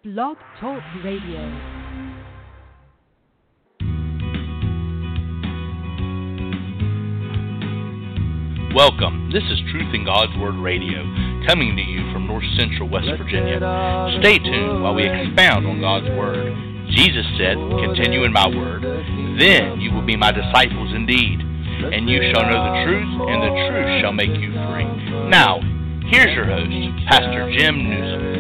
Blog Talk Radio. Welcome. This is Truth in God's Word Radio, coming to you from North Central West Virginia. Stay tuned while we expound on God's Word. Jesus said, "Continue in my word, then you will be my disciples indeed, and you shall know the truth, and the truth shall make you free." Now, here's your host, Pastor Jim Newsom.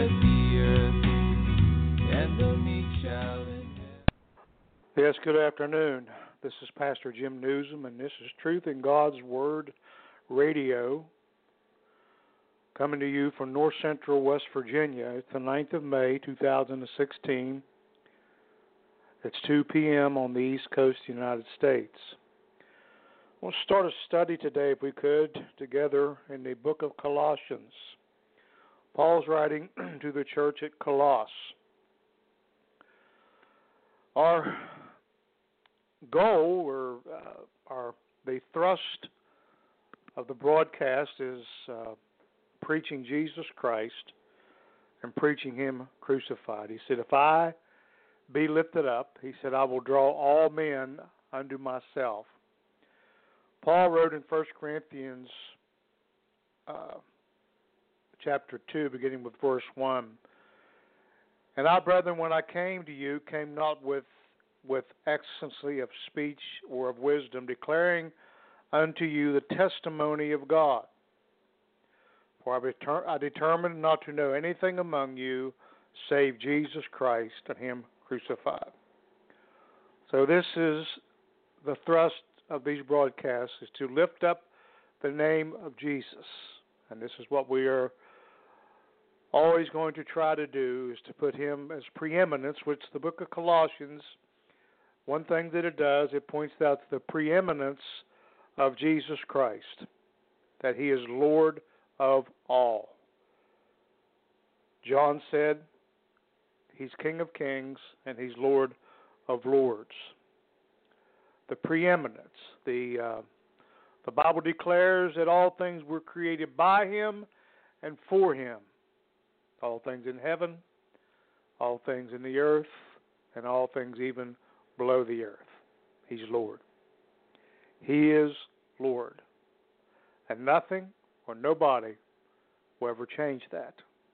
Yes, good afternoon. This is Pastor Jim Newsom, and this is Truth in God's Word Radio, coming to you from North Central West Virginia. It's the 9th of May, 2016. It's 2 p.m. on the East Coast of the United States. We'll start a study today, if we could, together in the book of Colossians. Paul's writing to the church at Colossus. Our goal, or the thrust of the broadcast, is preaching Jesus Christ and preaching Him crucified. He said, "If I be lifted up," he said, "I will draw all men unto myself." Paul wrote in 1 Corinthians chapter 2, beginning with verse 1, "And I, brethren, when I came to you, came not with excellency of speech or of wisdom, declaring unto you the testimony of God. For I determined not to know anything among you save Jesus Christ and Him crucified." So this is the thrust of these broadcasts, is to lift up the name of Jesus. And this is what we are always going to try to do, is to put Him as preeminence, which the book of Colossians, one thing that it does, it points out the preeminence of Jesus Christ, that He is Lord of all. John said He's King of kings and He's Lord of lords. The preeminence. The Bible declares that all things were created by Him and for Him. All things in heaven, all things in the earth, and all things even below the earth. He's Lord. He is Lord. And nothing or nobody will ever change that.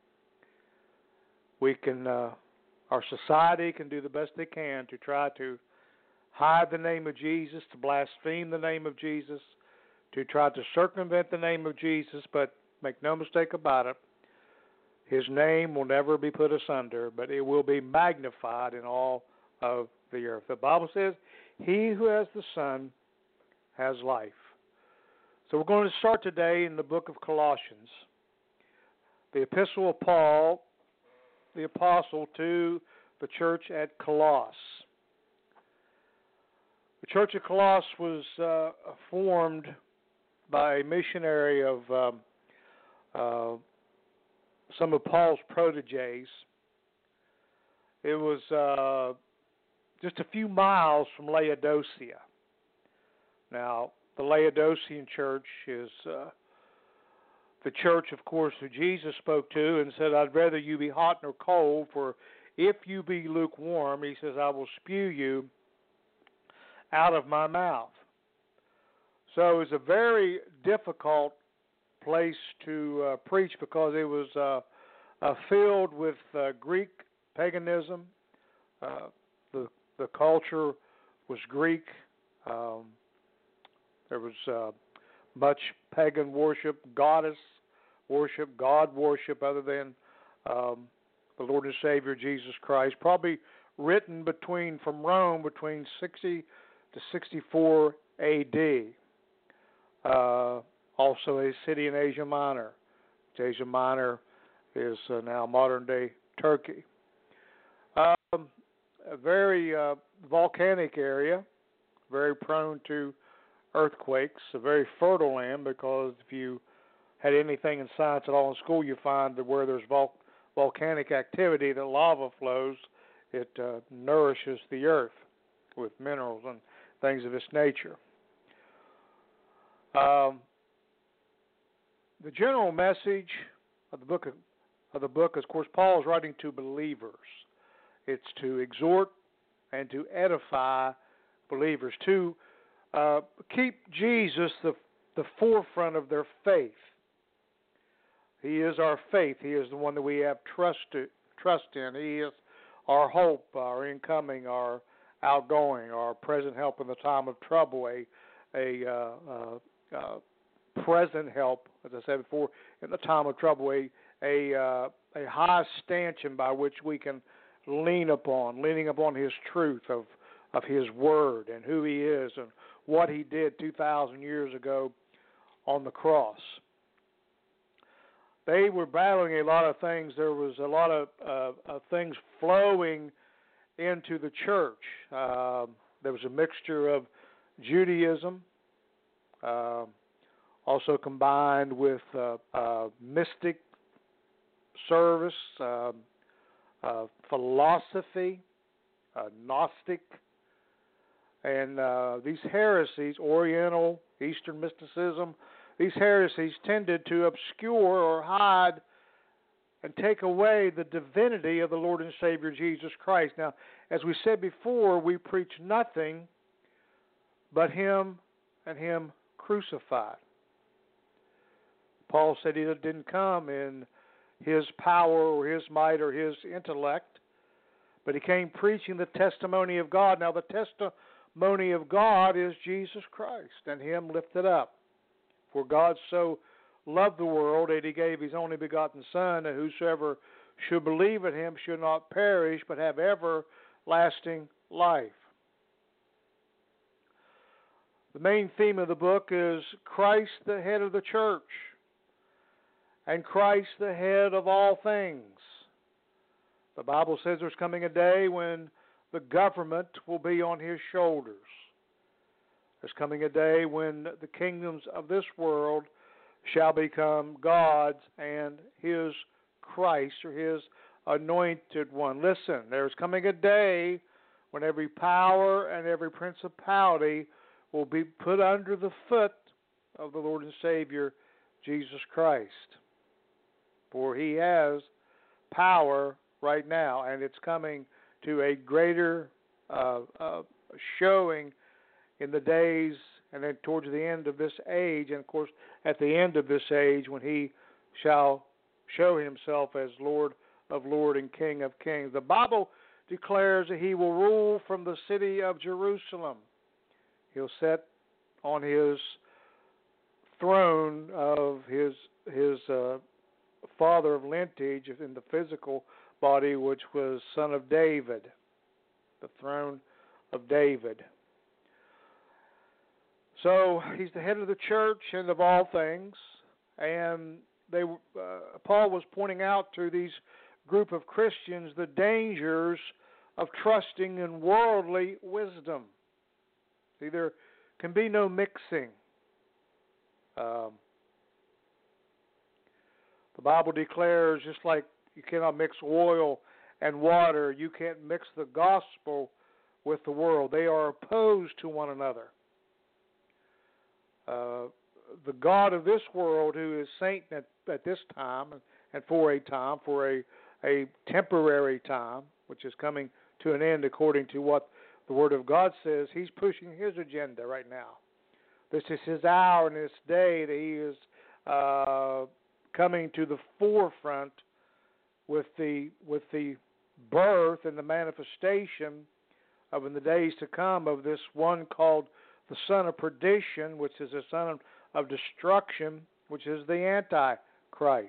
We can, our society can do the best they can to try to hide the name of Jesus, to blaspheme the name of Jesus, to try to circumvent the name of Jesus, but make no mistake about it, His name will never be put asunder, but it will be magnified in all of the earth. The Bible says, "He who has the Son has life." So we're going to start today in the book of Colossians, the epistle of Paul, the apostle, to the church at Colossus. The church at Colossus was formed by a missionary of some of Paul's proteges. It was just a few miles from Laodicea. Now, the Laodicean church is the church, of course, who Jesus spoke to and said, "I'd rather you be hot nor cold, for if you be lukewarm," He says, "I will spew you out of my mouth." So it was a very difficult place to preach, because it was filled with Greek paganism. The culture was Greek. There was much pagan worship, goddess worship, God worship, other than the Lord and Savior Jesus Christ. Probably written from Rome between 60 to 64 A.D. Also a city in Asia Minor. Asia Minor is now modern-day Turkey. A very volcanic area, very prone to earthquakes, a very fertile land, because if you had anything in science at all in school, you find that where there's volcanic activity, that lava flows, it nourishes the earth with minerals and things of this nature. The general message of the book of the book. Of course, Paul is writing to believers. It's to exhort and to edify believers, to keep Jesus the forefront of their faith. He is our faith. He is the one that we have trust in. He is our hope, our incoming, our outgoing, our present help in the time of trouble, a present help, as I said before, in the time of trouble, a high stanchion by which we can leaning upon His truth of His Word and who He is and what He did 2,000 years ago on the cross. They were battling a lot of things. There was a lot of things flowing into the church. There was a mixture of Judaism, also combined with mystic service, philosophy, Gnostic, and these heresies, Oriental, Eastern mysticism, these heresies tended to obscure or hide and take away the divinity of the Lord and Savior Jesus Christ. Now, as we said before, we preach nothing but Him and Him crucified. Paul said he didn't come in his power or his might or his intellect, but he came preaching the testimony of God. Now, the testimony of God is Jesus Christ and Him lifted up. For God so loved the world that He gave His only begotten Son, that whosoever should believe in Him should not perish, but have everlasting life. The main theme of the book is Christ, the head of the church, and Christ, the head of all things. The Bible says there's coming a day when the government will be on His shoulders. There's coming a day when the kingdoms of this world shall become God's and His Christ, or His anointed one. Listen, there's coming a day when every power and every principality will be put under the foot of the Lord and Savior, Jesus Christ. For He has power right now, and it's coming to a greater showing in the days and then towards the end of this age, and of course at the end of this age when He shall show Himself as Lord of Lords and King of Kings. The Bible declares that He will rule from the city of Jerusalem. He'll sit on His throne of His father of lineage in the physical body, which was son of David, the throne of David. So He's the head of the church and of all things, and Paul was pointing out to these group of Christians the dangers of trusting in worldly wisdom. See, there can be no mixing. The Bible declares, just like you cannot mix oil and water, you can't mix the gospel with the world. They are opposed to one another. The God of this world, who is Satan at this time, and for a time, for a temporary time, which is coming to an end according to what the Word of God says, he's pushing his agenda right now. This is his hour and this day that he is coming to the forefront with the birth and the manifestation of, in the days to come, of this one called the son of perdition, which is the son of destruction, which is the Antichrist.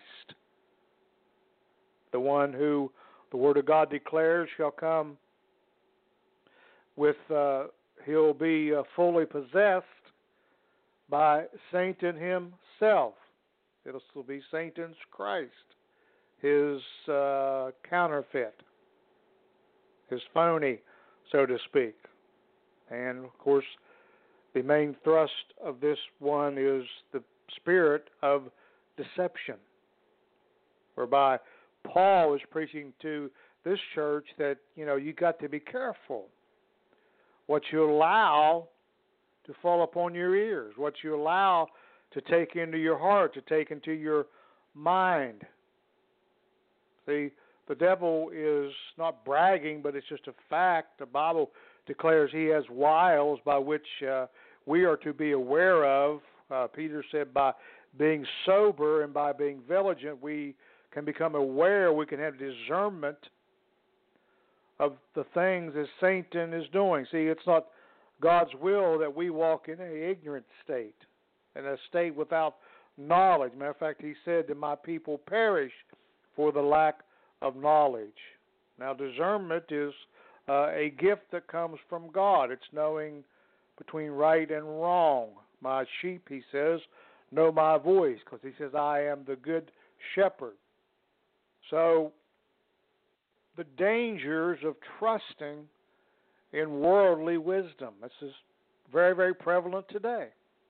The one who the Word of God declares shall come with, he'll be fully possessed by Satan himself. It'll still be Satan's Christ, his counterfeit, his phony, so to speak. And, of course, the main thrust of this one is the spirit of deception, whereby Paul is preaching to this church that, you got to be careful what you allow to fall upon your ears, what you allow to take into your heart, to take into your mind. The devil is not bragging, but it's just a fact. The Bible declares he has wiles by which we are to be aware of. Peter said by being sober and by being vigilant, we can become aware, we can have discernment of the things that Satan is doing. See, it's not God's will that we walk in an ignorant state, in a state without knowledge. Matter of fact, he said that my people perish for the lack of knowledge. Now, discernment is a gift that comes from God. It's knowing between right and wrong. My sheep, he says, know my voice, because he says, I am the good shepherd. So, the dangers of trusting in worldly wisdom. This is very, very prevalent today.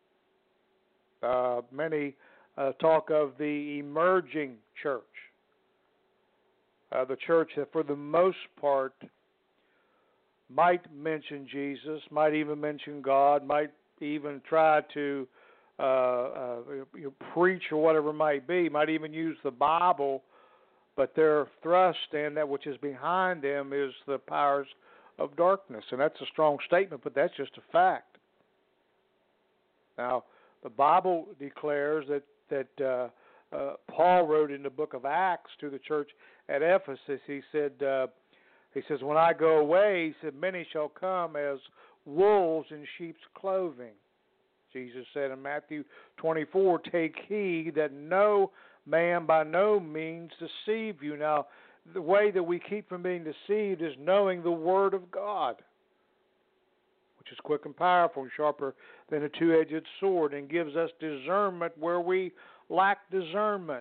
Many talk of the emerging church. The church that for the most part might mention Jesus, might even mention God, might even try to preach or whatever it might be, might even use the Bible, but their thrust and that which is behind them is the powers of darkness. And that's a strong statement, but that's just a fact. Now, the Bible declares that Paul wrote in the book of Acts to the church at Ephesus. He says, when I go away, he said, many shall come as wolves in sheep's clothing. Jesus said in Matthew 24, take heed that no man by no means deceive you. Now, the way that we keep from being deceived is knowing the Word of God, which is quick and powerful and sharper than a two-edged sword, and gives us discernment where we lack discernment.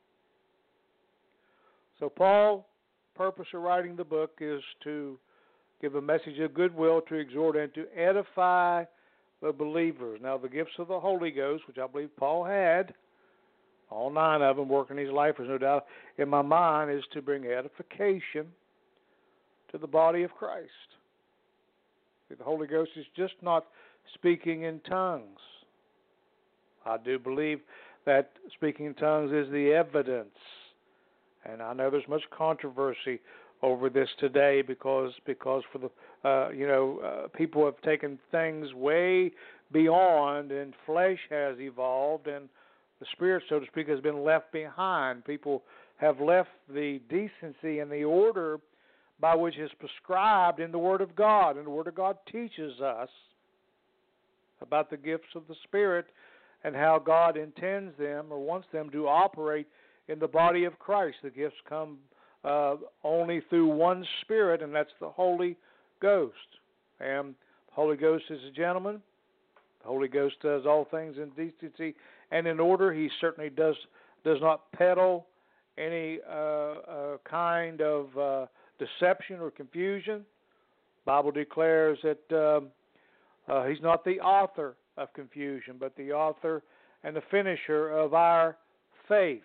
So Paul's purpose of writing the book is to give a message of goodwill, to exhort and to edify the believers. Now, the gifts of the Holy Ghost, which I believe Paul had, all 9 of them working his life, there's no doubt in my mind, is to bring edification to the body of Christ. The Holy Ghost is just not speaking in tongues. I do believe that speaking in tongues is the evidence. And I know there's much controversy over this today because for the people have taken things way beyond, and flesh has evolved, and the spirit, so to speak, has been left behind. People have left the decency and the order by which is prescribed in the Word of God. And the Word of God teaches us about the gifts of the Spirit and how God intends them or wants them to operate in the body of Christ. The gifts come only through one Spirit, and that's the Holy Ghost. And the Holy Ghost is a gentleman. The Holy Ghost does all things in decency and in order. He certainly does not peddle any kind of deception or confusion. The Bible declares that he's not the author of confusion, but the author and the finisher of our faith.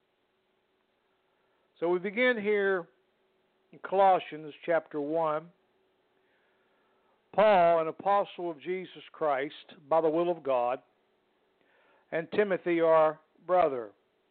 So we begin here in Colossians chapter 1. Paul, an apostle of Jesus Christ, by the will of God, and Timothy, our brother.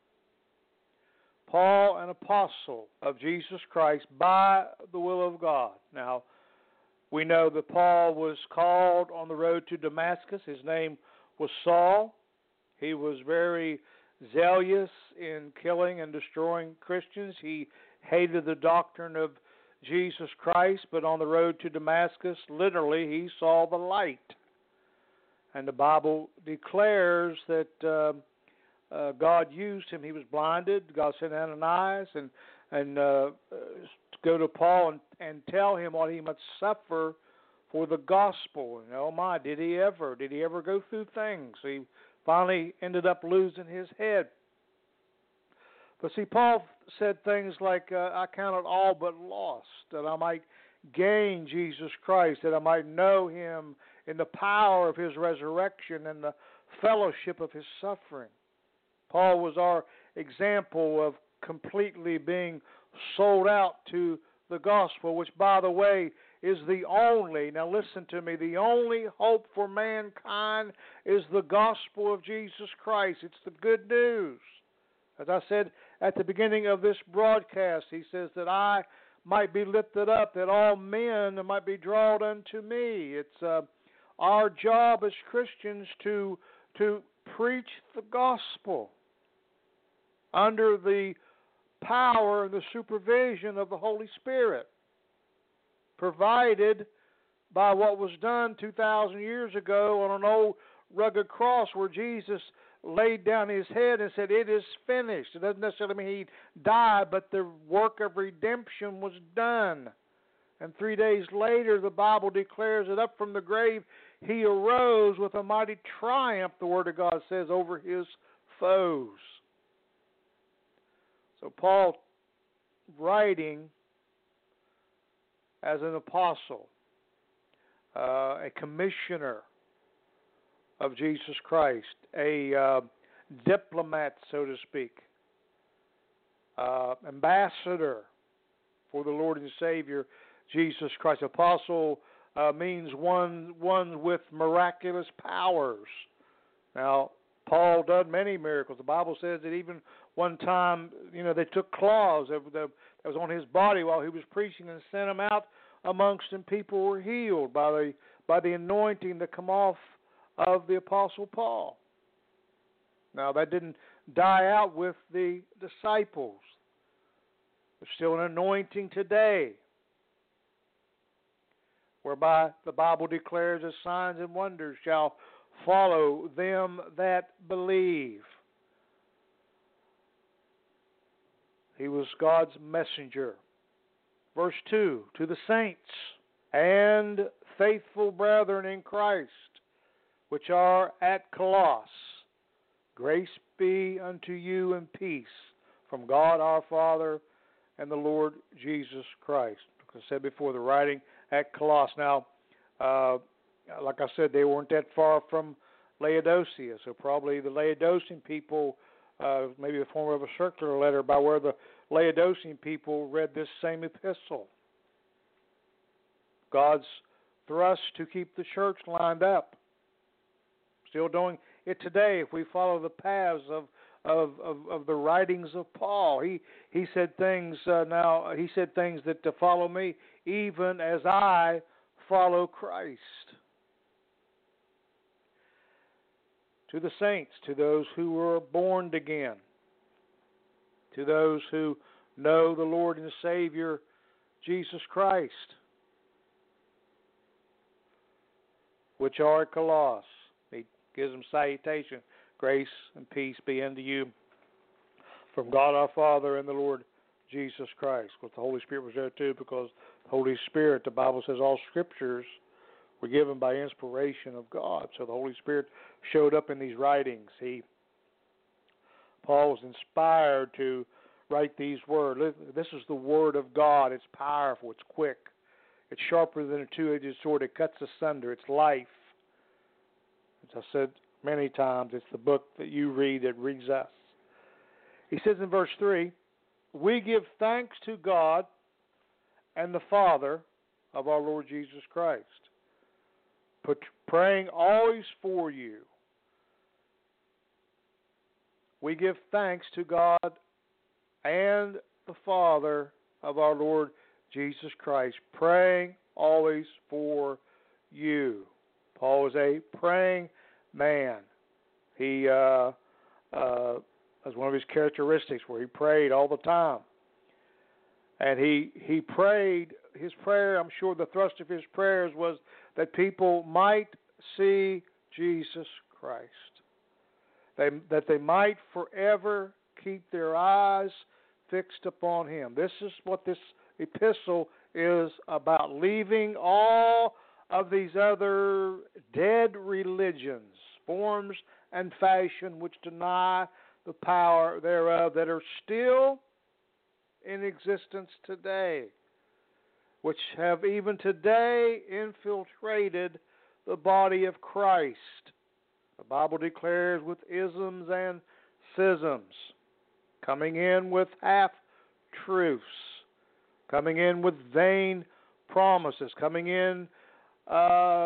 Paul, an apostle of Jesus Christ, by the will of God. Now, we know that Paul was called on the road to Damascus. His name was Saul. He was very zealous in killing and destroying Christians. He hated the doctrine of Jesus Christ, but on the road to Damascus, literally, he saw the light. And the Bible declares that God used him. He was blinded. God sent Ananias and go to Paul and tell him what he must suffer for the gospel. And oh my, did he ever go through things? He finally ended up losing his head. But see, Paul said things like, I count it all but lost, that I might gain Jesus Christ, that I might know him in the power of his resurrection and the fellowship of his suffering. Paul was our example of completely being sold out to the gospel, which, by the way, is the only, now listen to me, the only hope for mankind is the gospel of Jesus Christ. It's the good news. As I said at the beginning of this broadcast. He says that I might be lifted up, that all men might be drawn unto me. It's our job as Christians to preach the gospel under the power and the supervision of the Holy Spirit, provided by what was done 2,000 years ago on an old rugged cross where Jesus laid down his head and said, "It is finished." It doesn't necessarily mean he died, but the work of redemption was done. And 3 days later, the Bible declares that up from the grave, he arose with a mighty triumph, the Word of God says, over his foes. So Paul, writing as an apostle, a commissioner of Jesus Christ, a diplomat, so to speak, ambassador for the Lord and Savior, Jesus Christ. Apostle means one with miraculous powers. Now, Paul done many miracles. The Bible says that even one time, they took claws that was on his body while he was preaching and sent them out amongst them. People were healed by the anointing that come off of the Apostle Paul. Now, that didn't die out with the disciples. There's still an anointing today, whereby the Bible declares that signs and wonders shall follow them that believe. He was God's messenger. Verse 2, to the saints and faithful brethren in Christ, which are at Colossus, grace be unto you and peace from God our Father and the Lord Jesus Christ. Like I said before, the writing at Colossus. Now, like I said, they weren't that far from Laodicea, so probably the Laodicean people, maybe the form of a circular letter by where the Laodicean people read this same epistle. God's thrust to keep the church lined up. Still doing it today if we follow the paths of the writings of Paul. He said things he said things that to follow me even as I follow Christ. To the saints, to those who were born again, to those who know the Lord and Savior Jesus Christ, which are at Colossus. He gives them salutation. Grace and peace be unto you from God our Father and the Lord Jesus Christ. Well, the Holy Spirit was there too, because the Holy Spirit, the Bible says, all scriptures were given by inspiration of God. So the Holy Spirit showed up in these writings. Paul was inspired to write these words. This is the Word of God. It's powerful. It's quick. It's sharper than a two-edged sword. It cuts asunder. It's life. As I said many times, it's the book that you read that reads us. He says in verse 3, we give thanks to God and the Father of our Lord Jesus Christ, praying always for you. We give thanks to God and the Father of our Lord Jesus Christ, praying always for you. Paul was a praying man. He was one of his characteristics where he prayed all the time. And he prayed, his prayer, I'm sure the thrust of his prayers was that people might see Jesus Christ. That they might forever keep their eyes fixed upon him. This is what this epistle is about, leaving all of these other dead religions, forms and fashion which deny the power thereof, that are still in existence today, which have even today infiltrated the body of Christ. The Bible declares with isms and schisms, coming in with half-truths, coming in with vain promises, coming in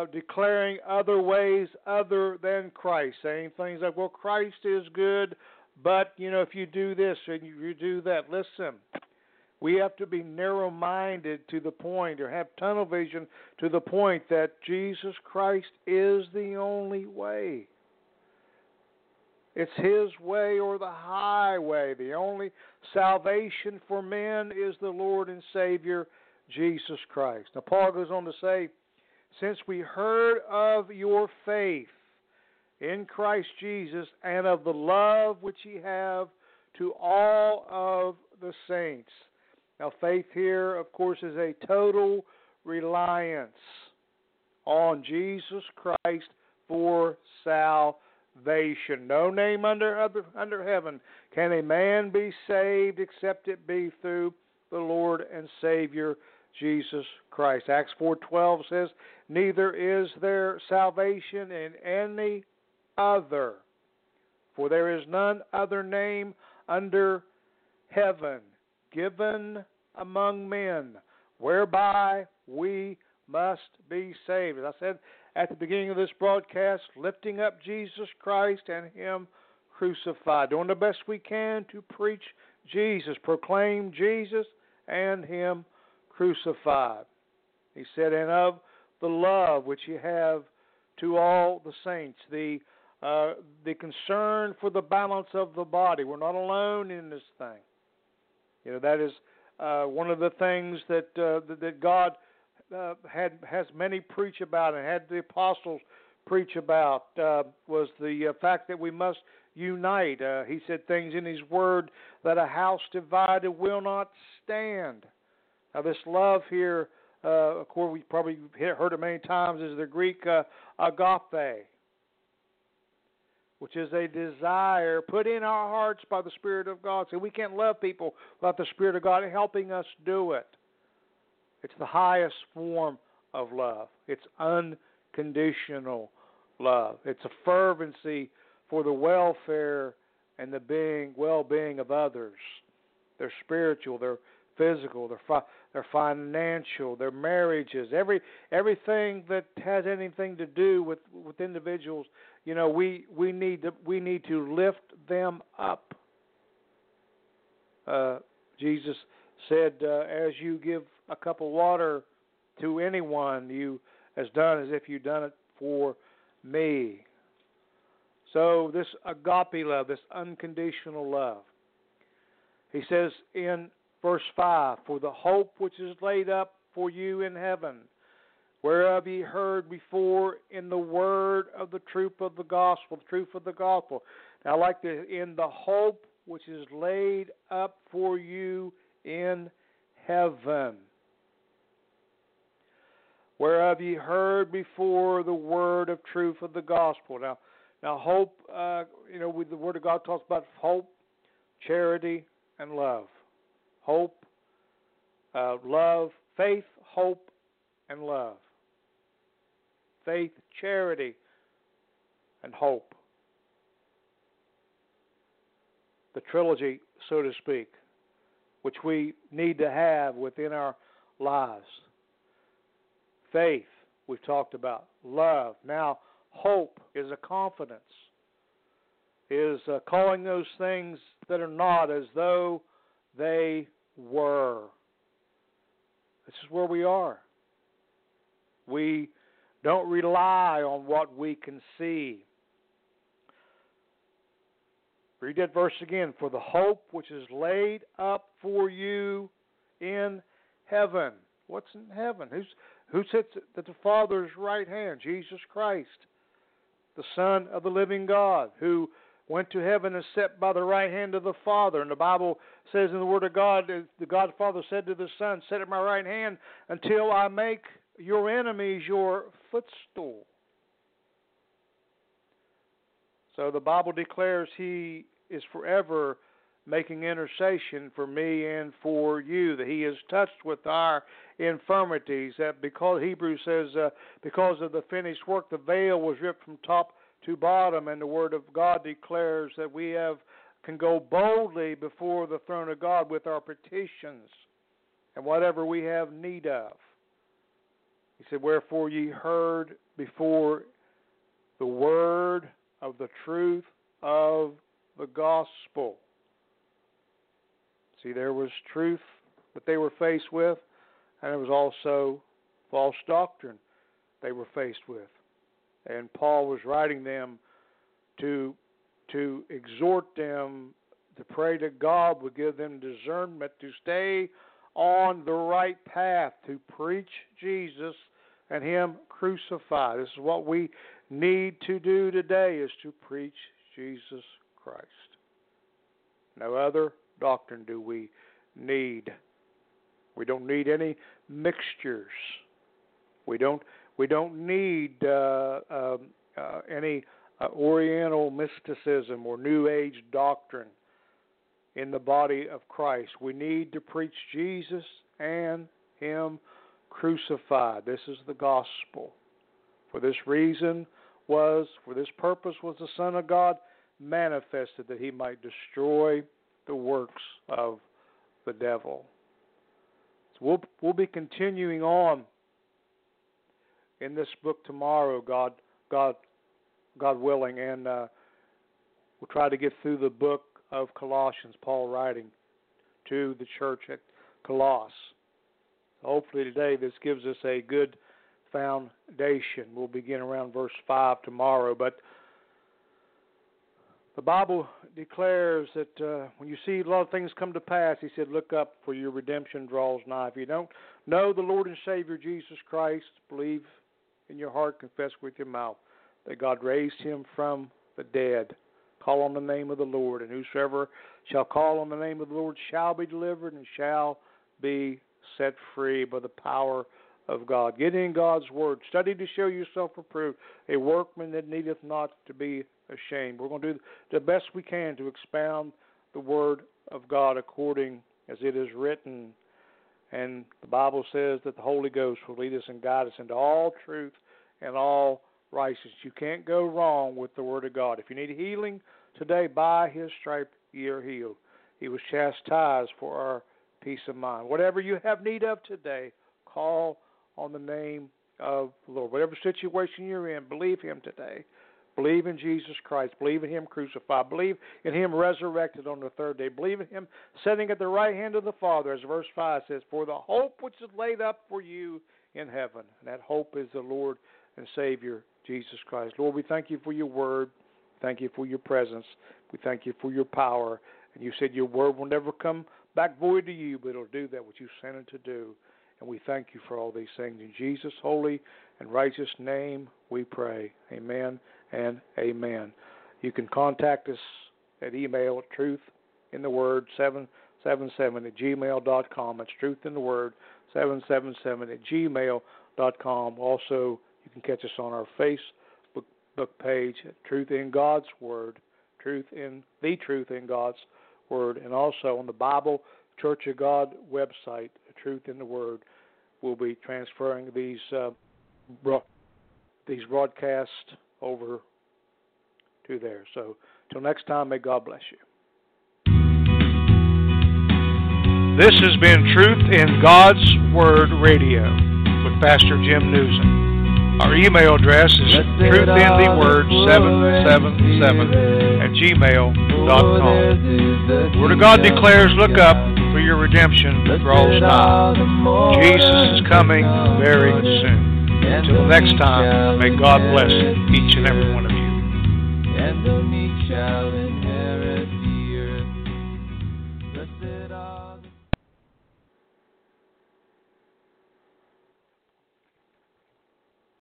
declaring other ways other than Christ, saying things like, well, Christ is good, But, if you do this and you do that, listen, we have to be narrow-minded to the point, or have tunnel vision to the point that Jesus Christ is the only way. It's His way or the highway. The only salvation for men is the Lord and Savior, Jesus Christ. Now, Paul goes on to say, since we heard of your faith in Christ Jesus and of the love which ye have to all of the saints. Now, faith here, of course, is a total reliance on Jesus Christ for salvation. No name under heaven can a man be saved except it be through the Lord and Savior Jesus Christ. Acts 4:12 says, neither is there salvation in any other, for there is none other name under heaven given among men whereby we must be saved. As I said at the beginning of this broadcast, lifting up Jesus Christ and Him crucified, doing the best we can to preach Jesus, proclaim Jesus and Him crucified. He said, and of the love which you have to all the saints, the concern for the balance of the body. We're not alone in this thing. That is one of the things that God has many preach about and had the apostles preach about was the fact that we must unite. He said things in His Word that a house divided will not stand. Now, this love here, of course, we probably heard it many times, is the Greek agape, which is a desire put in our hearts by the Spirit of God. So we can't love people without the Spirit of God helping us do it. It's the highest form of love. It's unconditional love. It's a fervency for the welfare and the well-being of others. They're spiritual, they're physical, they're financial, their marriages, everything that has anything to do with individuals. We need to lift them up. Jesus said, "As you give a cup of water to anyone, you has done as if you'd done it for me." So this agape love, this unconditional love. He says in Verse 5, for the hope which is laid up for you in heaven, whereof ye heard before in the word of the truth of the gospel, Now, I like in the hope which is laid up for you in heaven, whereof ye heard before the word of truth of the gospel. Now hope, with the Word of God talks about hope, charity, and love. Hope, love, faith, hope, and love. Faith, charity, and hope. The trilogy, so to speak, which we need to have within our lives. Faith, we've talked about. Love. Now, hope is a confidence, is calling those things that are not as though they were. This is where we are. We don't rely on what we can see. Read that verse again. For the hope which is laid up for you in heaven. What's in heaven? Who sits at the Father's right hand? Jesus Christ, the Son of the living God, who went to heaven and sat by the right hand of the Father. And the Bible says in the Word of God, the God Father said to the Son, sit at my right hand until I make your enemies your footstool. So the Bible declares He is forever making intercession for me and for you, that He is touched with our infirmities, that because Hebrews says, because of the finished work, the veil was ripped from top to bottom, and the Word of God declares that we can go boldly before the throne of God with our petitions and whatever we have need of. He said, wherefore ye heard before the word of the truth of the gospel. See, there was truth that they were faced with, and there was also false doctrine they were faced with. And Paul was writing them to exhort them to pray that God would give them discernment to stay on the right path, to preach Jesus and Him crucified. This is what we need to do today, is to preach Jesus Christ. No other doctrine do we need. We don't need any mixtures. We don't need any Oriental mysticism or New Age doctrine in the body of Christ. We need to preach Jesus and Him crucified. This is the gospel. For this purpose was the Son of God manifested, that He might destroy the works of the devil. So we'll be continuing on in this book tomorrow, God willing, and we'll try to get through the book of Colossians, Paul writing to the church at Colossus. Hopefully today this gives us a good foundation. We'll begin around verse 5 tomorrow, but the Bible declares that when you see a lot of things come to pass, He said, look up, for your redemption draws nigh. If you don't know the Lord and Savior Jesus Christ, believe in your heart, confess with your mouth that God raised Him from the dead. Call on the name of the Lord, and whosoever shall call on the name of the Lord shall be delivered and shall be set free by the power of God. Get in God's Word. Study to show yourself approved, a workman that needeth not to be ashamed. We're going to do the best we can to expound the Word of God according as it is written. And the Bible says that the Holy Ghost will lead us and guide us into all truth and all righteousness. You can't go wrong with the Word of God. If you need healing today, by His stripe ye are healed. He was chastised for our peace of mind. Whatever you have need of today, call on the name of the Lord. Whatever situation you're in, believe Him today. Believe in Jesus Christ. Believe in Him crucified. Believe in Him resurrected on the third day. Believe in Him sitting at the right hand of the Father, as verse 5 says, for the hope which is laid up for you in heaven. And that hope is the Lord and Savior, Jesus Christ. Lord, we thank You for Your Word. Thank You for Your presence. We thank You for Your power. And You said Your Word will never come back void to You, but it'll do that which You sent it to do. And we thank You for all these things. In Jesus' holy and righteous name we pray. Amen and amen. You can contact us at email at truthintheword777@gmail.com. It's truthintheword777@gmail.com. Also, you can catch us on our Facebook page at Truth in God's Word, the Truth in God's Word, and also on the Bible Church of God website, Truth in the Word. We'll be transferring these broadcasts over to there. So, till next time, may God bless you. This has been Truth in God's Word Radio with Pastor Jim Newsom. Our email address is truthintheword777@gmail.com. The Word of God declares, look up, for your redemption draws nigh. Jesus is coming very soon. Until next time, may God bless each and every one of you. And the meek shall